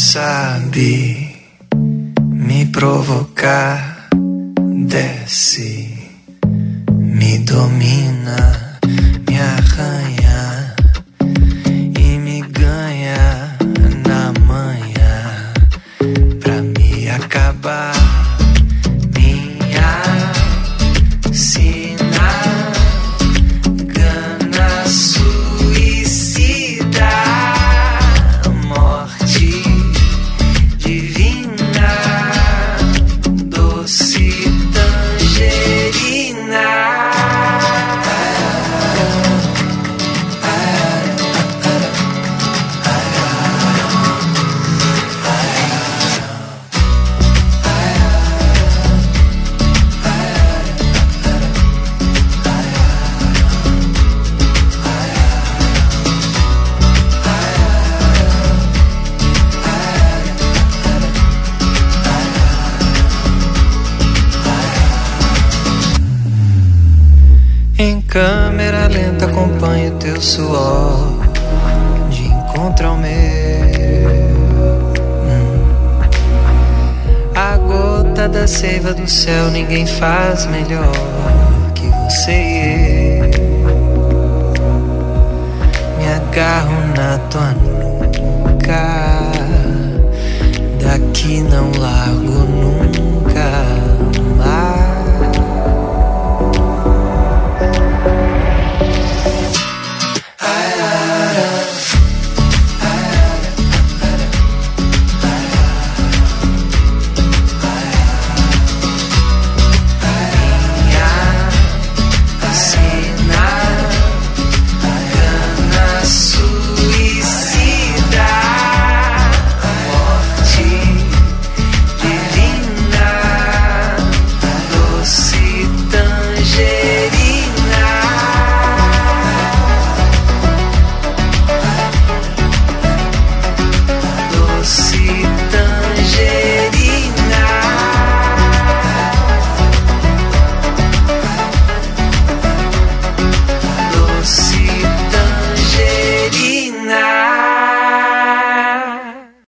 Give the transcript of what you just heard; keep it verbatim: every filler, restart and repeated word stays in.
sabe me provocar, desce, me domina, me arranha e me ganha na manhã pra me acabar. Minha sina gana suicida, morte divina, doce tangerina. Em câmera lenta acompanho teu suor de encontro ao meu. hum. A gota da seiva do céu ninguém faz melhor que você e eu. Me agarro na tua nuca, daqui não largo